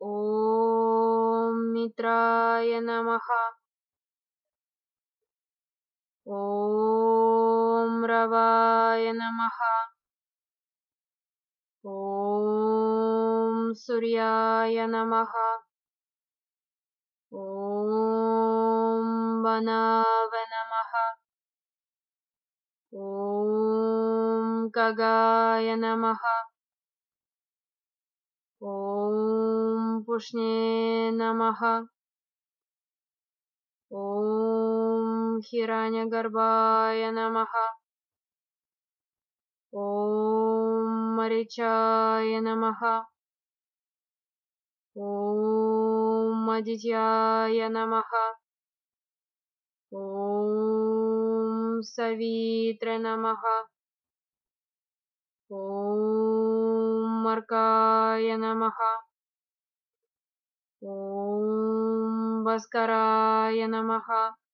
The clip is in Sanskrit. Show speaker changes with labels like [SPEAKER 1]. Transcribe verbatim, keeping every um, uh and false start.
[SPEAKER 1] ॐ मित्राय नमः। ॐ रवाय नमः। ॐ सूर्याय नमः। ॐ वनाव नमः। ॐ खगाय नमः। ॐ पुष्णे नमः। ॐ हिरण्यगर्भाय नमः। ॐ मरीचाय नमः। ॐ आदित्याय नमः। ॐ सवित्र नमः। ॐ अर्काय नमः। ॐ भास्कराय नमः।